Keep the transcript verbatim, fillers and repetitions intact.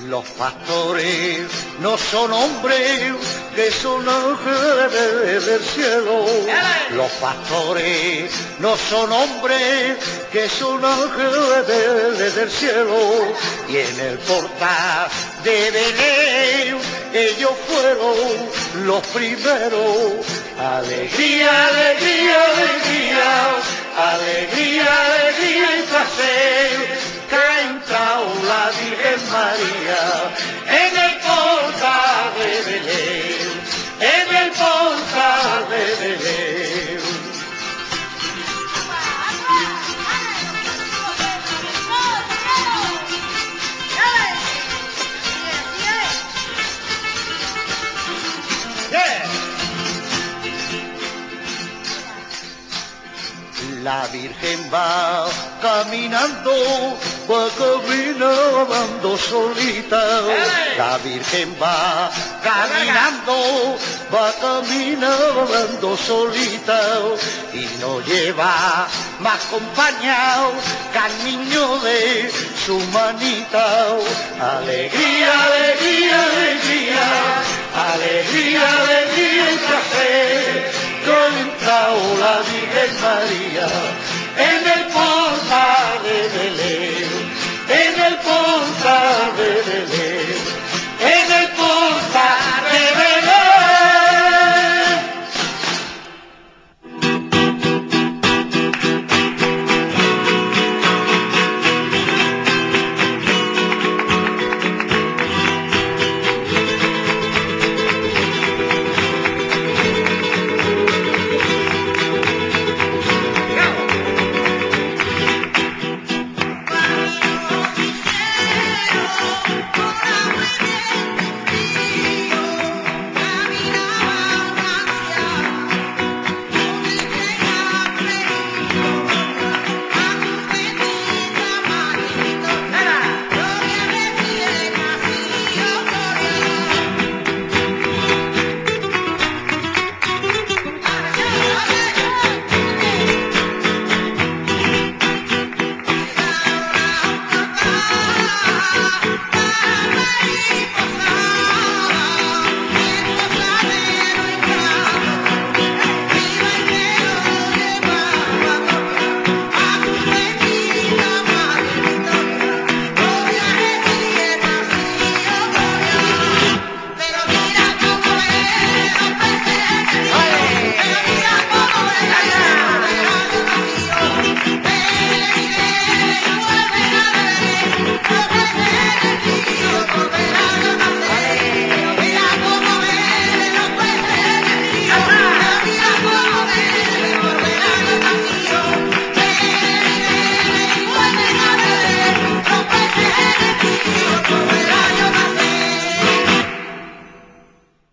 Los pastores no son hombres, que son ángeles del cielo. Los pastores no son hombres, que son ángeles del cielo. Y en el portal de Belén ellos fueron los primeros. Alegría, alegría, alegría, alegría, alegría y placer, que ha entrado la Virgen María en el portal de Belén, en el portal de Belén. La Virgen va caminando, va caminando solita. La Virgen va caminando, va caminando solita. Y no lleva más acompañado que al niño de su manita. Alegría, alegría, alegría, alegría, alegría y placer, que ha entrado la Virgen María en el